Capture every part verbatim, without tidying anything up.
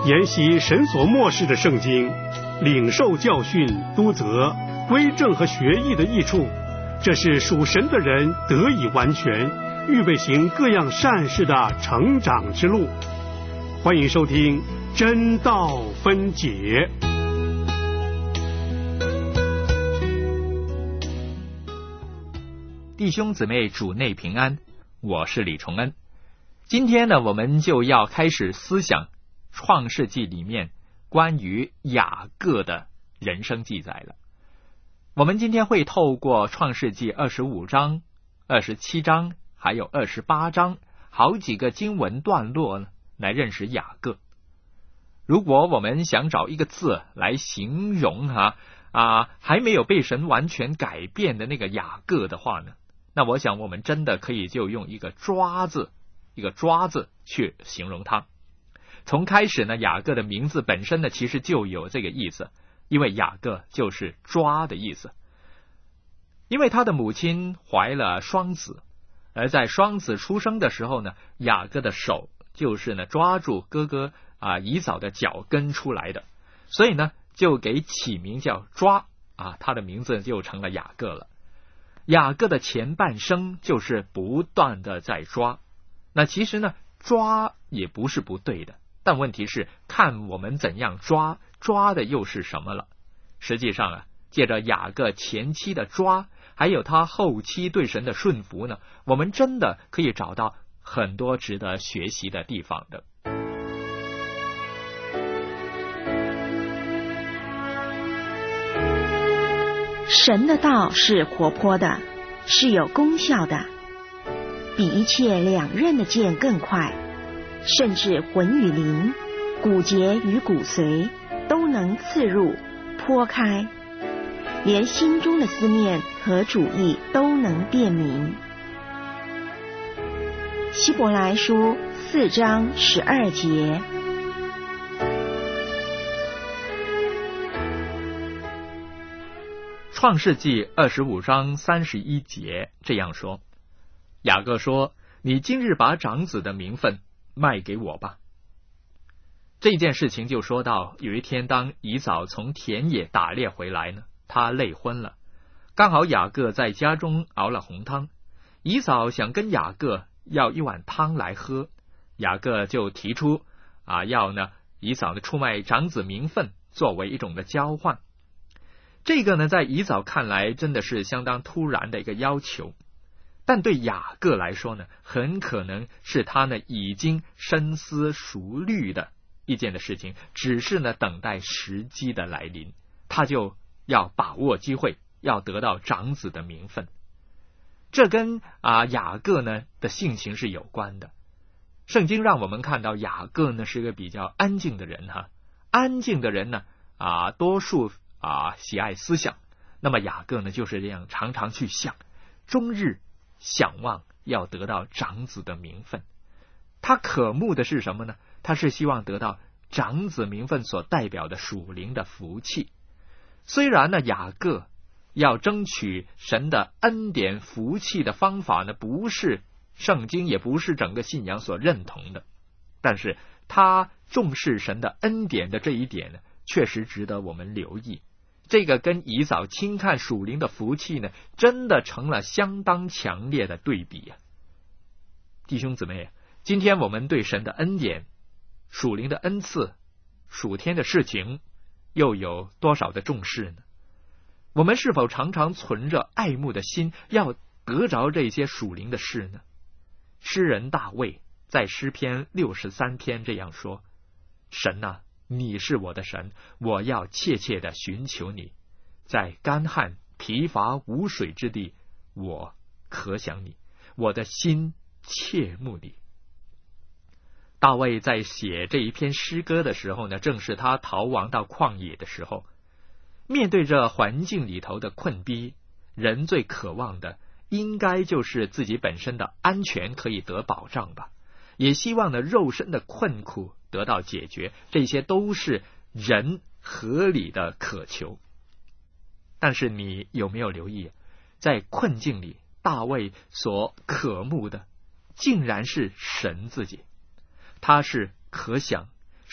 研习神所默示的圣经，领受教训、督责、归正和学艺的益处，这是属神的人得以完全，预备行各样善事的成长之路。欢迎收听真道分解。 弟兄姊妹，主内平安，我是李崇恩。今天呢，我们就要开始思想创世纪里面关于雅各的人生记载了。我们今天会透过创世纪二十五章、二十七章还有二十八章好几个经文段落呢，来认识雅各。如果我们想找一个字来形容哈啊还没有被神完全改变的那个雅各的话呢，那我想我们真的可以就用一个抓字一个抓字去形容他。从开始呢，雅各的名字本身呢其实就有这个意思，因为雅各就是抓的意思。因为他的母亲怀了双子，而在双子出生的时候呢，雅各的手就是呢抓住哥哥啊以扫的脚跟出来的，所以呢就给起名叫抓啊，他的名字就成了雅各了。雅各的前半生就是不断的在抓，那其实呢抓也不是不对的，但问题是看我们怎样抓，抓的又是什么了。实际上啊，借着雅各前期的抓，还有他后期对神的顺服呢，我们真的可以找到很多值得学习的地方的。 神的道是活泼的，是有功效的，比一切两刃的剑更快，甚至魂与灵、骨节与骨髓都能刺入剖开，连心中的思念和主意都能辨明。希伯来书四章十二节。 创世纪二十五章三十一节这样说：雅各说，你今日把长子的名分卖给我吧。这件事情就说到有一天，当以扫从田野打猎回来呢，他累昏了，刚好雅各在家中熬了红汤，以扫想跟雅各要一碗汤来喝，雅各就提出啊要呢以扫呢出卖长子名分作为一种的交换。这个呢在以扫看来真的是相当突然的一个要求，但对雅各来说呢，很可能是他呢已经深思熟虑的一件的事情，只是呢等待时机的来临，他就要把握机会，要得到长子的名分。这跟啊雅各呢的性情是有关的。圣经让我们看到雅各呢是个比较安静的人哈，安静的人呢啊多数啊喜爱思想，那么雅各呢就是这样，常常去想，终日想望要得到长子的名分。他渴慕的是什么呢？他是希望得到长子名分所代表的属灵的福气。虽然呢雅各要争取神的恩典福气的方法呢不是圣经也不是整个信仰所认同的，但是他重视神的恩典的这一点呢确实值得我们留意。这个跟以扫轻看属灵的福气呢真的成了相当强烈的对比啊。弟兄姊妹，今天我们对神的恩典、属灵的恩赐、属天的事情又有多少的重视呢？我们是否常常存着爱慕的心要得着这些属灵的事呢？诗人大卫在诗篇六十三篇这样说：神啊，你是我的神，我要切切的寻求你，在干旱疲乏无水之地，我可想你，我的心切慕你。大卫在写这一篇诗歌的时候呢，正是他逃亡到旷野的时候，面对着环境里头的困逼，人最渴望的应该就是自己本身的安全可以得保障吧，也希望呢肉身的困苦得到解决，这些都是人合理的渴求。但是你有没有留意，在困境里大卫所渴慕的竟然是神自己，他是可想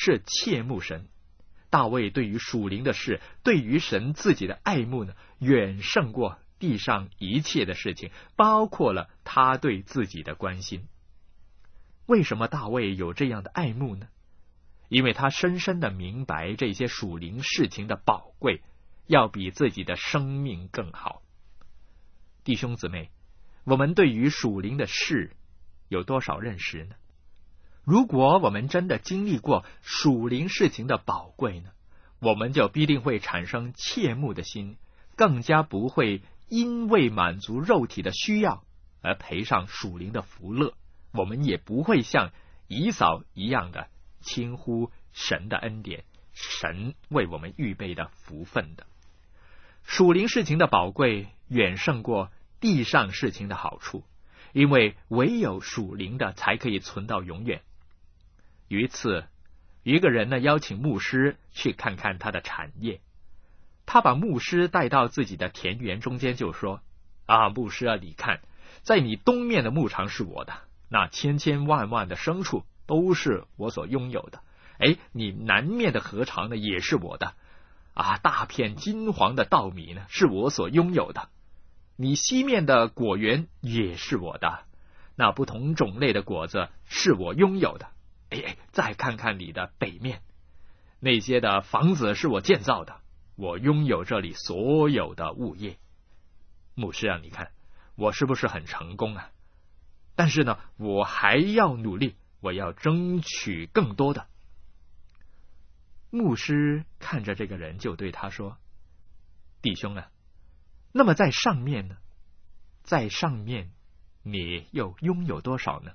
是切慕神。大卫对于属灵的事，对于神自己的爱慕呢，远胜过地上一切的事情，包括了他对自己的关心。为什么大卫有这样的爱慕呢？因为他深深的明白这些属灵事情的宝贵，要比自己的生命更好。弟兄姊妹，我们对于属灵的事有多少认识呢？如果我们真的经历过属灵事情的宝贵呢，我们就必定会产生切慕的心，更加不会因为满足肉体的需要而赔上属灵的福乐。我们也不会像以扫一样的轻忽神的恩典，神为我们预备的福分的。属灵事情的宝贵远胜过地上事情的好处，因为唯有属灵的才可以存到永远。有一次，一个人呢邀请牧师去看看他的产业，他把牧师带到自己的田园中间，就说：啊，牧师啊，你看，在你东面的牧场是我的，那千千万万的牲畜都是我所拥有的。哎，你南面的禾场呢也是我的，啊，大片金黄的稻米呢是我所拥有的。你西面的果园也是我的，那不同种类的果子是我拥有的。哎哎，再看看你的北面，那些的房子是我建造的，我拥有这里所有的物业。牧师啊，你看我是不是很成功啊？但是呢，我还要努力，我要争取更多的。牧师看着这个人，就对他说：弟兄啊，那么在上面呢？在上面你又拥有多少呢？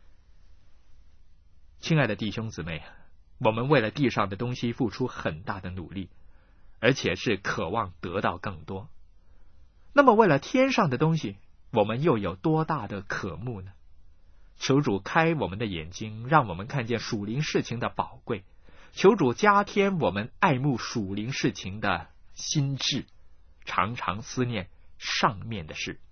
亲爱的弟兄姊妹，我们为了地上的东西付出很大的努力，而且是渴望得到更多。那么为了天上的东西，我们又有多大的渴慕呢？求主开我们的眼睛，让我们看见属灵事情的宝贵。求主加添我们爱慕属灵事情的心智，常常思念上面的事。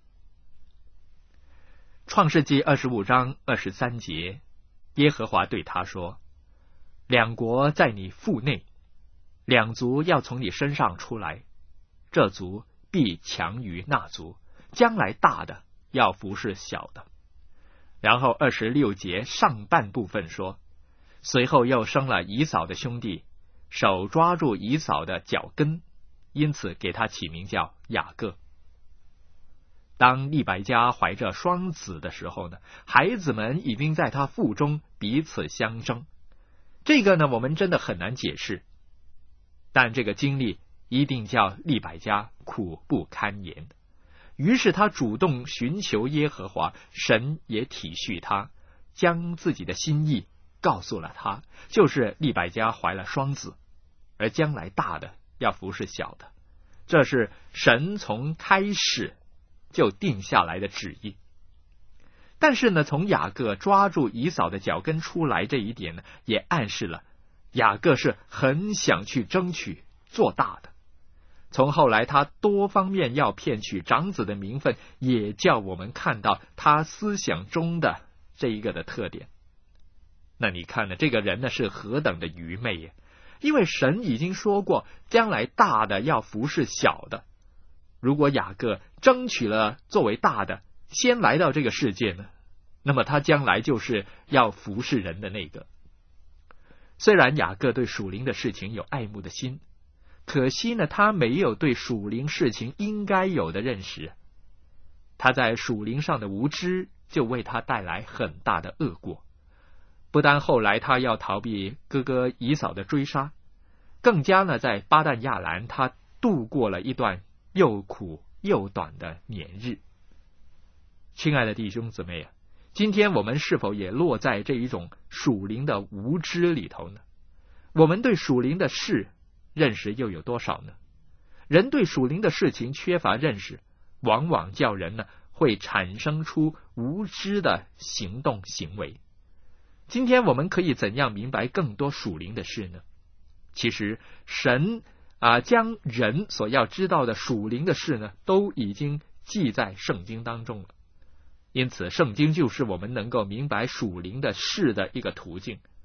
创世纪二十五章二十三节，耶和华对他说：两国在你腹内，两族要从你身上出来，这族必强于那族，将来大的要服侍小的。然后二十六节上半部分说，随后又生了以扫的兄弟，手抓住以扫的脚跟，因此给他起名叫雅各。当利百加怀着双子的时候呢，孩子们已经在他腹中彼此相争。这个呢，我们真的很难解释，但这个经历一定叫利百加苦不堪言。于是他主动寻求耶和华，神也体恤他，将自己的心意告诉了他，就是利百加怀了双子，而将来大的要服侍小的，这是神从开始就定下来的旨意。但是呢，从雅各抓住以扫的脚跟出来这一点呢，也暗示了雅各是很想去争取做大的。从后来他多方面要骗取长子的名分，也叫我们看到他思想中的这一个的特点。那你看呢，这个人呢是何等的愚昧呀！因为神已经说过，将来大的要服侍小的。如果雅各争取了作为大的，先来到这个世界呢，那么他将来就是要服侍人的那个。虽然雅各对属灵的事情有爱慕的心，可惜呢，他没有对属灵事情应该有的认识。他在属灵上的无知，就为他带来很大的恶果。不但后来他要逃避哥哥以扫的追杀，更加呢，在巴旦亚兰他度过了一段又苦又短的年日。亲爱的弟兄姊妹啊，今天我们是否也落在这一种属灵的无知里头呢？我们对属灵的事认识又有多少呢？人对属灵的事情缺乏认识，往往叫人呢会产生出无知的行动行为。今天我们可以怎样明白更多属灵的事呢？其实神啊，将人所要知道的属灵的事呢，都已经记在圣经当中了。因此圣经就是我们能够明白属灵的事的一个途径。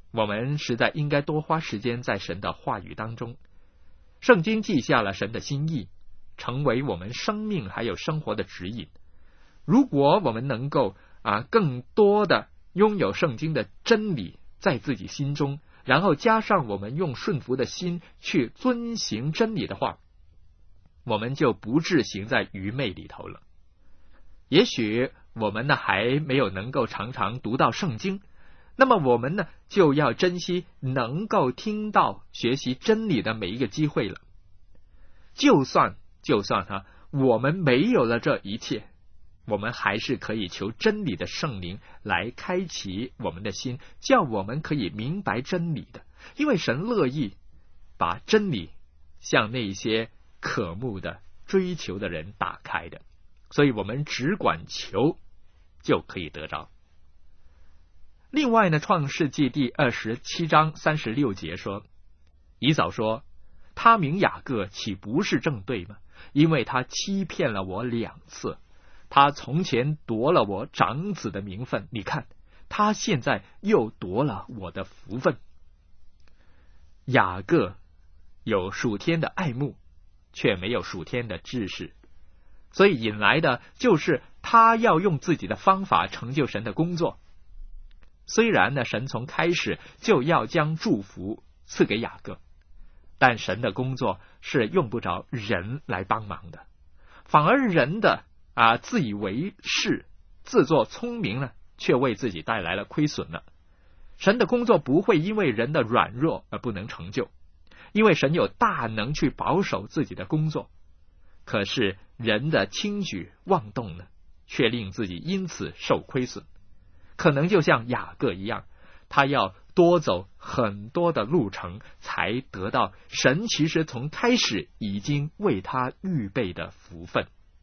我们实在应该多花时间在神的话语当中。圣经记下了神的心意，成为我们生命还有生活的指引。如果我们能够啊更多的拥有圣经的真理在自己心中，然后加上我们用顺服的心去遵行真理的话，我们就不致行在愚昧里头了。也许我们呢还没有能够常常读到圣经，那么我们呢就要珍惜能够听到学习真理的每一个机会了。就算就算哈、啊，我们没有了这一切，我们还是可以求真理的圣灵来开启我们的心，叫我们可以明白真理的。因为神乐意把真理向那些渴慕的追求的人打开的，所以我们只管求就可以得着。另外呢，创世纪第二十七章三十六节说，以扫说，他名雅各岂不是正对吗？因为他欺骗了我两次，他从前夺了我长子的名分，你看他现在又夺了我的福分。雅各有属天的爱慕，却没有属天的知识，所以引来的就是他要用自己的方法成就神的工作。虽然呢，神从开始就要将祝福赐给雅各，但神的工作是用不着人来帮忙的，反而人的啊自以为是、自作聪明呢，却为自己带来了亏损了。神的工作不会因为人的软弱而不能成就，因为神有大能去保守自己的工作。可是人的轻举妄动呢，却令自己因此受亏损。可能就像雅各一样，他要多走很多的路程，才得到神其实从开始已经为他预备的福分。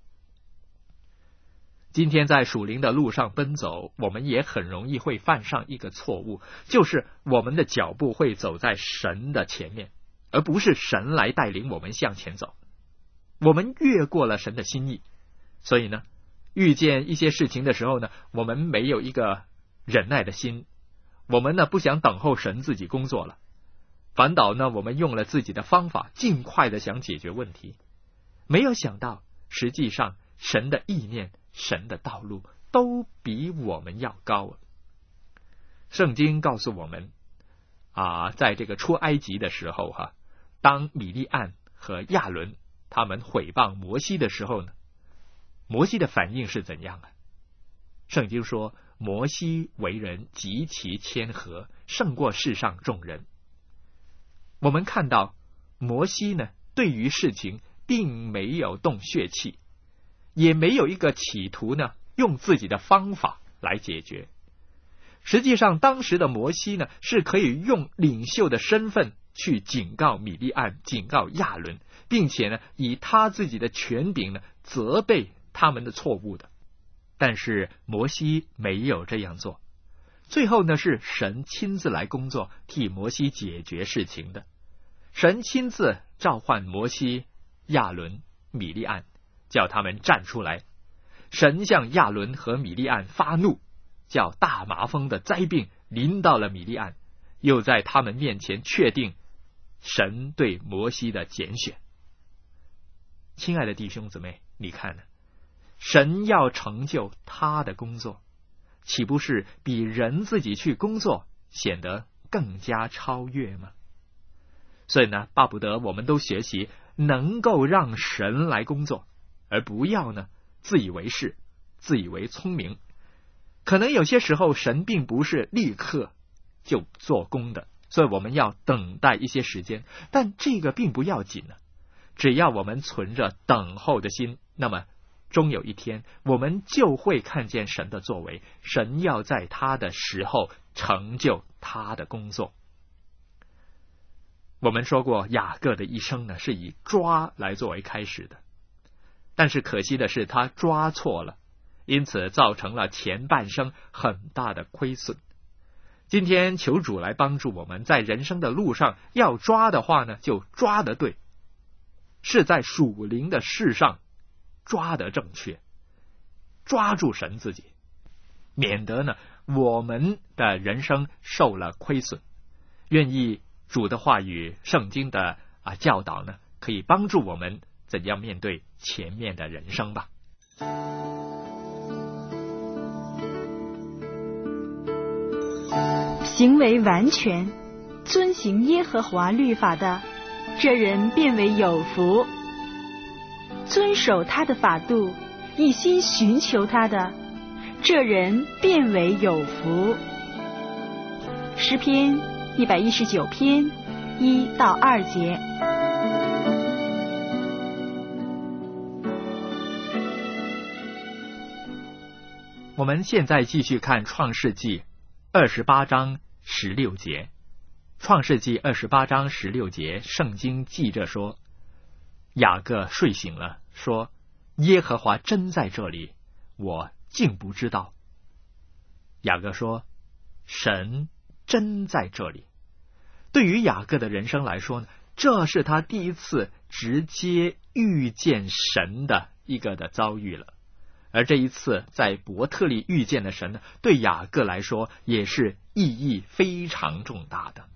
今天在属灵的路上奔走，我们也很容易会犯上一个错误，就是我们的脚步会走在神的前面，而不是神来带领我们向前走。我们越过了神的心意，所以呢，遇见一些事情的时候呢，我们没有一个忍耐的心，我们呢不想等候神自己工作了，反倒呢我们用了自己的方法，尽快的想解决问题，没有想到实际上神的意念、神的道路都比我们要高。圣经告诉我们啊，在这个出埃及的时候哈、啊，当米利暗和亚伦他们毁谤摩西的时候呢，摩西的反应是怎样啊？圣经说，摩西为人极其谦和，胜过世上众人。我们看到摩西呢，对于事情并没有动血气，也没有一个企图呢用自己的方法来解决。实际上当时的摩西呢，是可以用领袖的身份去警告米利暗、警告亚伦，并且呢以他自己的权柄呢责备他们的错误的。但是摩西没有这样做，最后呢是神亲自来工作，替摩西解决事情的。神亲自召唤摩西、亚伦、米利暗，叫他们站出来。神向亚伦和米利暗发怒，叫大麻风的灾病临到了米利暗，又在他们面前确定神对摩西的拣选。亲爱的弟兄姊妹，你看呢？神要成就他的工作，岂不是比人自己去工作显得更加超越吗？所以呢，巴不得我们都学习能够让神来工作，而不要呢自以为是、自以为聪明。可能有些时候神并不是立刻就做工的，所以我们要等待一些时间，但这个并不要紧呢。只要我们存着等候的心，那么终有一天我们就会看见神的作为，神要在他的时候成就他的工作。我们说过，雅各的一生呢是以抓来作为开始的，但是可惜的是他抓错了，因此造成了前半生很大的亏损。今天求主来帮助我们，在人生的路上要抓的话呢，就抓得对，是在属灵的事上抓得正确，抓住神自己，免得呢我们的人生受了亏损， 愿意主的话语、圣经的啊教导呢，可以帮助我们怎样面对前面的人生吧。 行为完全，遵行耶和华律法的，这人便为有福；遵守他的法度，一心寻求他的，这人便为有福。诗篇一百一十九篇一到二节。 我们现在继续看创世纪二十八章十六节。创世纪二十八章十六节，圣经记着说，雅各睡醒了，说，耶和华真在这里，我竟不知道。雅各说，神真在这里。对于雅各的人生来说呢，这是他第一次直接遇见神的一个的遭遇了。而这一次在伯特利遇见的神呢，对雅各来说也是意义非常重大的。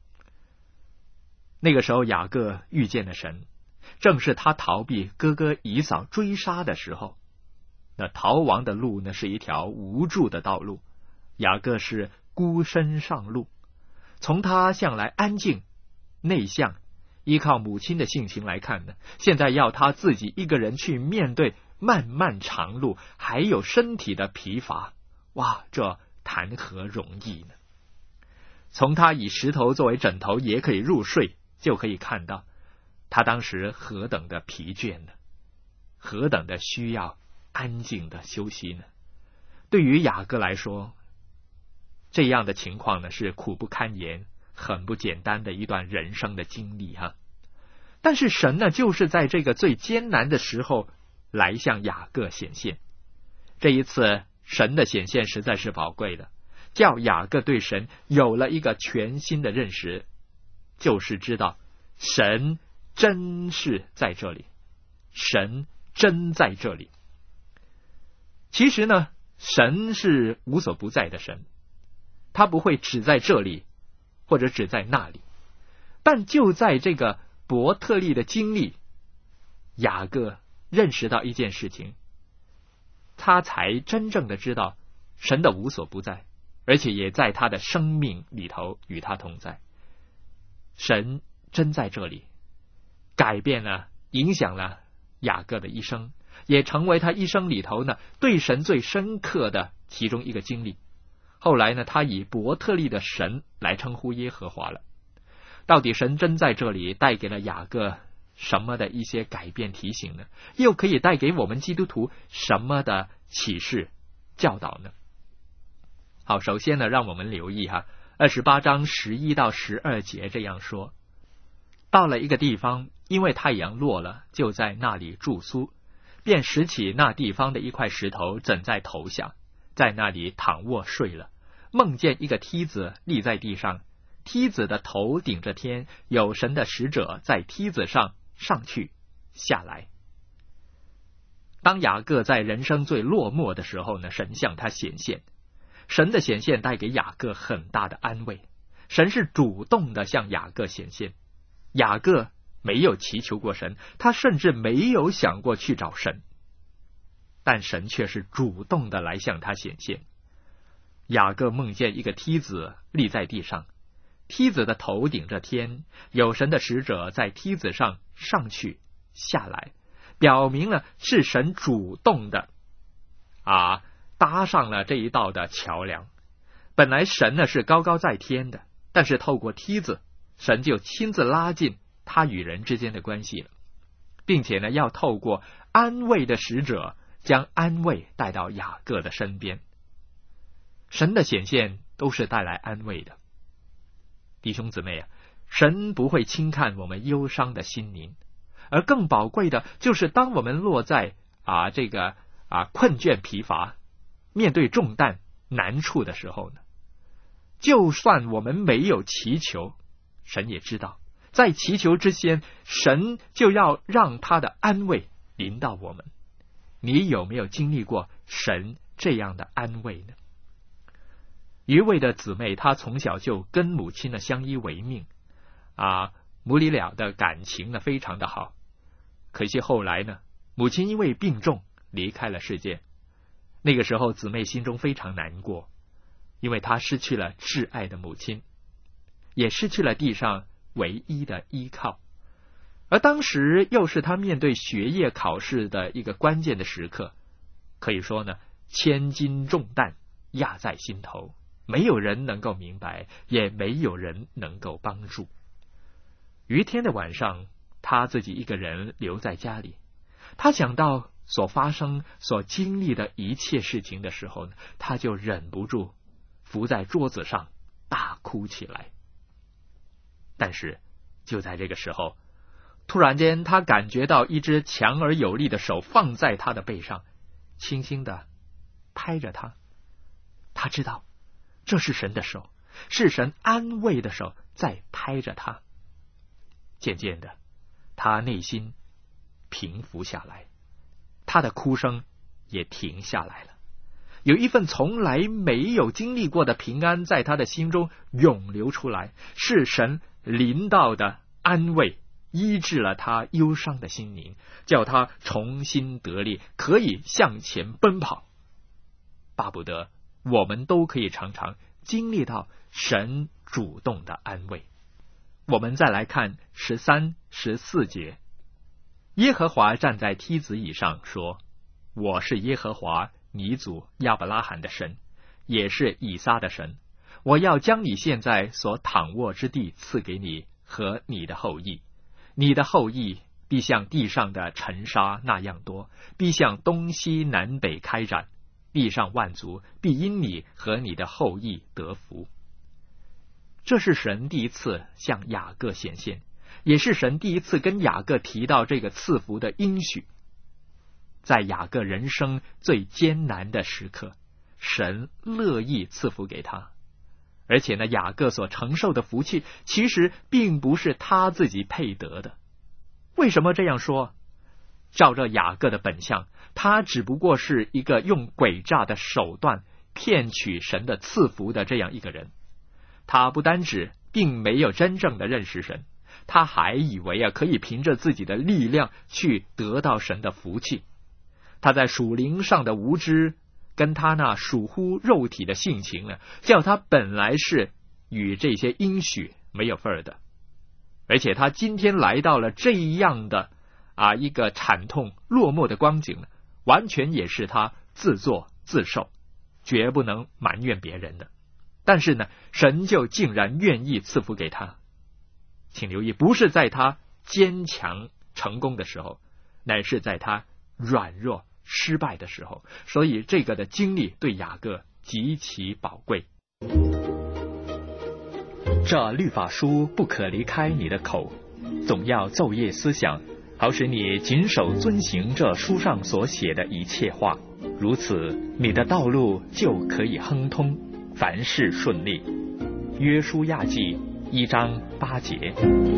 那个时候雅各遇见的神，正是他逃避哥哥以扫追杀的时候。那逃亡的路呢，是一条无助的道路，雅各是孤身上路。从他向来安静内向，依靠母亲的性情来看呢，现在要他自己一个人去面对漫漫长路，还有身体的疲乏，哇，这谈何容易呢？从他以石头作为枕头也可以入睡，就可以看到他当时何等的疲倦呢？何等的需要安静的休息呢？对于雅各来说，这样的情况呢，是苦不堪言，很不简单的一段人生的经历哈。但是神呢，就是在这个最艰难的时候来向雅各显现。这一次神的显现实在是宝贵的，叫雅各对神有了一个全新的认识，就是知道神真是在这里，神真在这里。其实呢，神是无所不在的神，他不会只在这里或者只在那里。但就在这个伯特利的经历，雅各认识到一件事情，他才真正的知道神的无所不在，而且也在他的生命里头与他同在。神真在这里，改变了影响了雅各的一生，也成为他一生里头呢对神最深刻的其中一个经历。后来呢，他以伯特利的神来称呼耶和华了。到底神真在这里带给了雅各什么的一些改变提醒呢？又可以带给我们基督徒什么的启示教导呢？好，首先呢，让我们留意哈，二十八章十一到十二节这样说：到了一个地方，因为太阳落了，就在那里住宿，便拾起那地方的一块石头枕在头下，在那里躺卧睡了，梦见一个梯子立在地上，梯子的头顶着天，有神的使者在梯子上上去下来。当雅各在人生最落寞的时候呢，神向他显现。神的显现带给雅各很大的安慰，神是主动的向雅各显现。雅各没有祈求过神，他甚至没有想过去找神，但神却是主动的来向他显现。雅各梦见一个梯子立在地上，梯子的头顶着天，有神的使者在梯子上上去下来，表明了是神主动的啊搭上了这一道的桥梁。本来神呢是高高在天的，但是透过梯子，神就亲自拉近他与人之间的关系了，并且呢要透过安慰的使者将安慰带到雅各的身边。神的显现都是带来安慰的。弟兄姊妹啊，神不会轻看我们忧伤的心灵，而更宝贵的就是当我们落在啊这个啊困倦疲乏，面对重担难处的时候呢，就算我们没有祈求，神也知道，在祈求之前，神就要让他的安慰临到我们。你有没有经历过神这样的安慰呢？ 一位的姊妹，她从小就跟母亲呢相依为命，啊，母女俩的感情呢非常的好。可惜后来呢，母亲因为病重离开了世界。那个时候，姊妹心中非常难过，因为她失去了挚爱的母亲，也失去了地上唯一的依靠。而当时又是她面对学业考试的一个关键的时刻，可以说呢，千斤重担压在心头，没有人能够明白，也没有人能够帮助。有一天的晚上，她自己一个人留在家里，她想到所发生、所经历的一切事情的时候呢，她就忍不住伏在桌子上大哭起来。但是就在这个时候，突然间她感觉到一只强而有力的手放在她的背上，轻轻的拍着她。她知道这是神的手，是神安慰的手在拍着她。渐渐的，她内心平伏下来，她的哭声也停下来了。有一份从来没有经历过的平安在她的心中涌流出来，是神临到的安慰，医治了她忧伤的心灵，叫她重新得力，可以向前奔跑。巴不得我们都可以常常经历到神主动的安慰。我们再来看十三、十四节，耶和华站在梯子以上说：我是耶和华你祖亚伯拉罕的神，也是以撒的神。我要将你现在所躺卧之地赐给你和你的后裔，你的后裔必像地上的尘沙那样多，必向东西南北开展，地上万族必因你和你的后裔得福。这是神第一次向雅各显现，也是神第一次跟雅各提到这个赐福的应许。在雅各人生最艰难的时刻，神乐意赐福给他。而且呢，雅各所承受的福气其实并不是他自己配得的。为什么这样说？照着雅各的本相，他只不过是一个用诡诈的手段骗取神的赐福的这样一个人。他不单止并没有真正的认识神，他还以为啊可以凭着自己的力量去得到神的福气。他在属灵上的无知，跟他那属乎肉体的性情呢，叫他本来是与这些应许没有份儿的。而且他今天来到了这样的啊一个惨痛落寞的光景呢，完全也是他自作自受，绝不能埋怨别人的。但是呢，神就竟然愿意赐福给他。请留意，不是在他坚强成功的时候，乃是在他软弱失败的时候。所以这个的经历对雅各极其宝贵。这律法书不可离开你的口，总要昼夜思想，好使你谨守遵行这书上所写的一切话，如此你的道路就可以亨通，凡事顺利。约书亚记一章八节。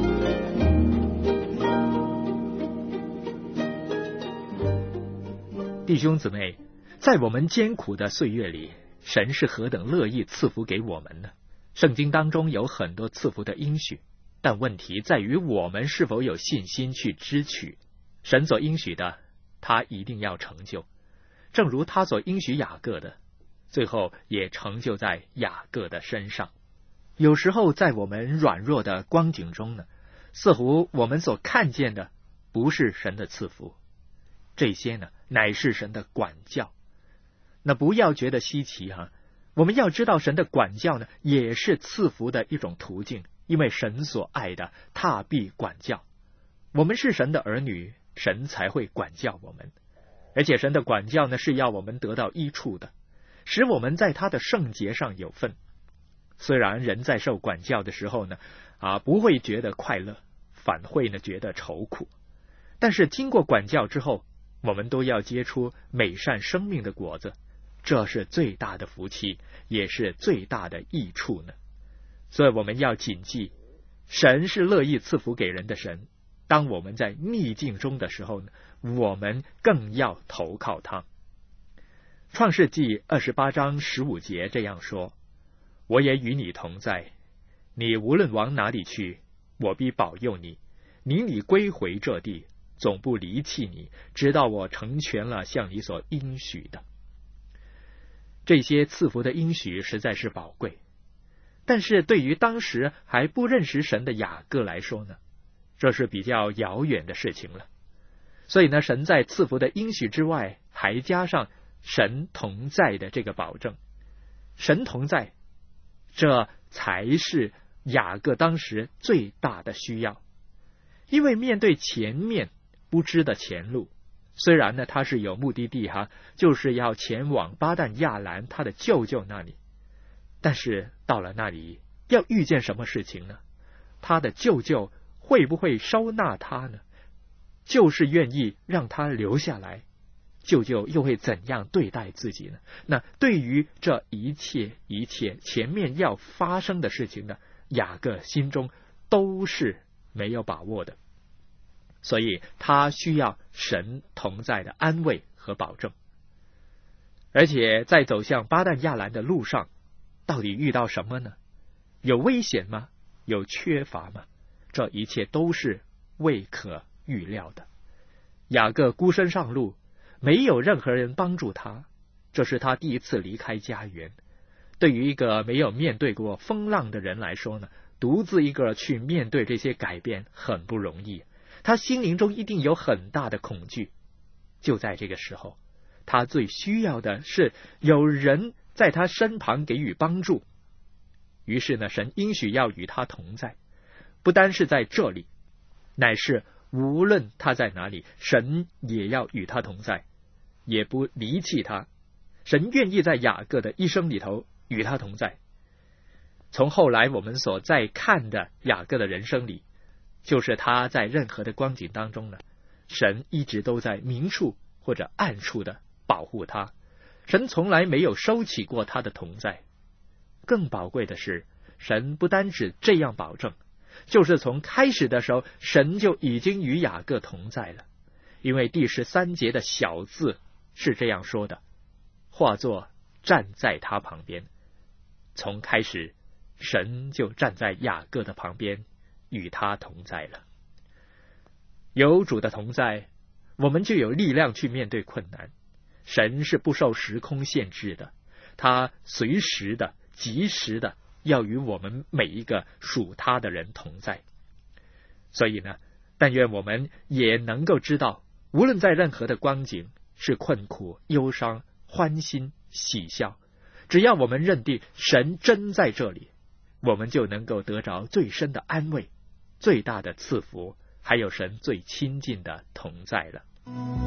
弟兄姊妹，在我们艰苦的岁月里，神是何等乐意赐福给我们呢？圣经当中有很多赐福的应许，但问题在于我们是否有信心去支取。神所应许的，他一定要成就，正如他所应许雅各的，最后也成就在雅各的身上。有时候在我们软弱的光景中呢，似乎我们所看见的不是神的赐福，这些呢乃是神的管教。那不要觉得稀奇哈、啊，我们要知道神的管教呢也是赐福的一种途径，因为神所爱的他必管教。我们是神的儿女，神才会管教我们，而且神的管教呢是要我们得到益处的，使我们在他的圣洁上有份。虽然人在受管教的时候呢啊不会觉得快乐，反会呢觉得愁苦，但是经过管教之后，我们都要结出美善生命的果子，这是最大的福气，也是最大的益处呢。所以我们要谨记，神是乐意赐福给人的神。当我们在逆境中的时候呢，我们更要投靠他。创世纪二十八章十五节这样说： 我也与你同在，你无论往哪里去，我必保佑你，领你归回这地，总不离弃你，直到我成全了向你所应许的。这些赐福的应许实在是宝贵，但是对于当时还不认识神的雅各来说呢，这是比较遥远的事情了。所以呢，神在赐福的应许之外，还加上神同在的这个保证。神同在，这才是雅各当时最大的需要。因为面对前面不知的前路，虽然呢他是有目的地哈，就是要前往巴旦亚兰他的舅舅那里，但是到了那里要遇见什么事情呢？他的舅舅会不会收纳他呢？就是愿意让他留下来，舅舅又会怎样对待自己呢？那对于这一切一切前面要发生的事情呢，雅各心中都是没有把握的，所以他需要神同在的安慰和保证。而且在走向巴旦亚兰的路上，到底遇到什么呢？有危险吗？有缺乏吗？这一切都是未可预料的。雅各孤身上路，没有任何人帮助他，这是他第一次离开家园。对于一个没有面对过风浪的人来说呢，独自一个去面对这些改变很不容易，他心灵中一定有很大的恐惧。就在这个时候，他最需要的是有人在他身旁给予帮助。于是呢，神应许要与他同在，不单是在这里，乃是无论他在哪里，神也要与他同在，也不离弃他。神愿意在雅各的一生里头与他同在。从后来我们所在看的雅各的人生里，就是他在任何的光景当中呢，神一直都在明处或者暗处的保护他，神从来没有收起过他的同在。更宝贵的是，神不单只这样保证，就是从开始的时候，神就已经与雅各同在了。因为第十三节的小字是这样说的，化作站在他旁边。从开始，神就站在雅各的旁边，与他同在了。有主的同在，我们就有力量去面对困难。神是不受时空限制的，他随时的及时的要与我们每一个属他的人同在。所以呢，但愿我们也能够知道，无论在任何的光景，是困苦、忧伤、欢欣、喜笑，只要我们认定神真在这里，我们就能够得着最深的安慰、最大的赐福，还有神最亲近的同在了。